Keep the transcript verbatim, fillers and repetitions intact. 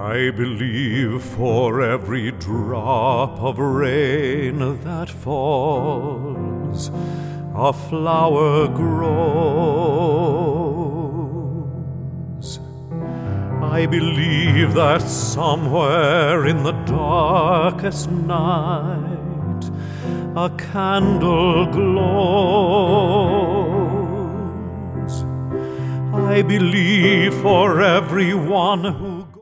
I believe for every drop of rain that falls, a flower grows. I believe that somewhere in the darkest night a candle glows. I believe for everyone who